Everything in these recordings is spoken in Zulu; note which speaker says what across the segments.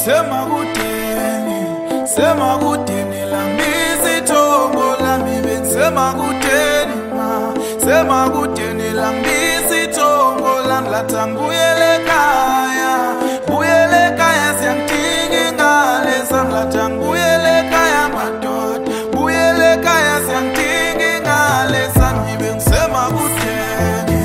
Speaker 1: Semakudeni langibisi thongo lami bengisemakudeni ma semakudeni langibisi thongo lami lathi ngibuyele ekhaya siyangidinga ingane sami lathi ngibuyele ekhaya madoda buyele ekhaya siyangidinga ingane sami bengisemakudeni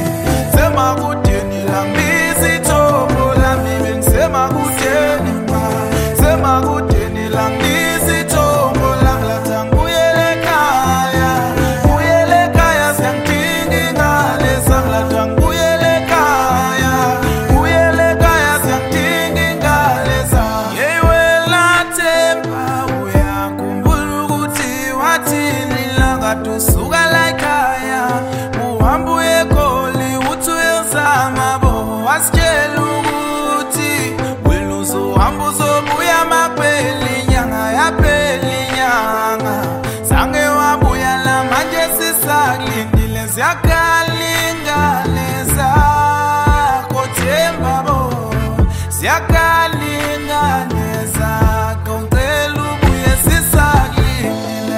Speaker 1: langibisi thongo lami bengisemakudeni ma semakudeni langibisi thongo lami lathi ngibuyele ekhaya siyangidinga ingane sami lathi ngibuyele ekhaya siyangidinga ingane sami yeyiwelathemba uyakhumbula ukuthi wathini lakade usuka la ekhaya uhamba uye eGoli uthi uyozama bo wasitshela ukuthi wena uzohamba uzobuya maphela inyanga yaphela inyanga zange wabuya la manje sisakulindile ziyakhala ingane zakho Themba bo ziyakhala ingane zakho ngicela ubuye sisakulindile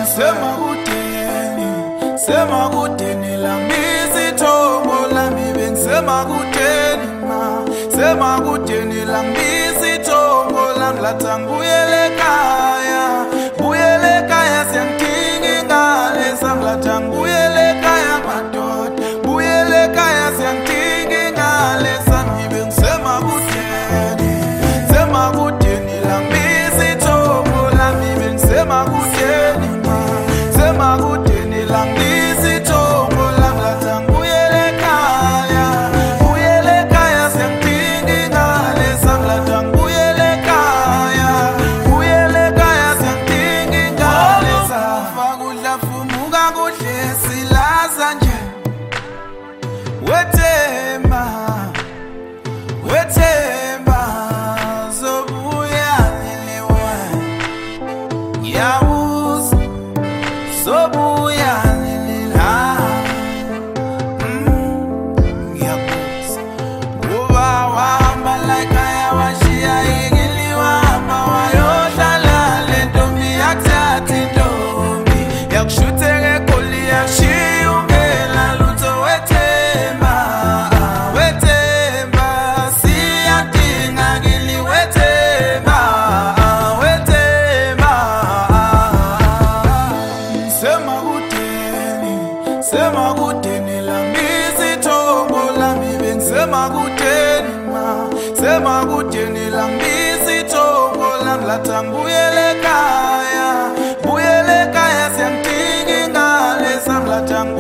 Speaker 1: semakudeni langibisi thongo lami bengisemakudeni ma semakudeni langibisi thongo lami lathi ngibuyele ekhaya siyangidinga ingane sami lathi ngibuyele ekhaya madoda buyele ekhaya siyangidinga ingane sami bengisemakudeni langibisi thongo lami bengisemakudeni ma semakudeni langibisi thongo lami lathi ngibuyele ekhaya siyangidinga ingane sami lathi ngibuyele ekhaya siyangidinga ingane sami fakudla fumuka kudle silaza nje wethemba zobuya nelewa ngiyawuza zobuya nelela ngiyabuza kuba wahamba la ekhaya washiya ikili wahamba wayohlala le ntombi yakuthatha intombi yakushutheka eGoli yakushiya ungela lutho wethemba siyadinga kili wethemba semakudeni langibisi thongo lami bengisemakudeni ma semakudeni langibisi thongo lami lathi ngibuyele ekhaya siyangidinga ingane sami lathi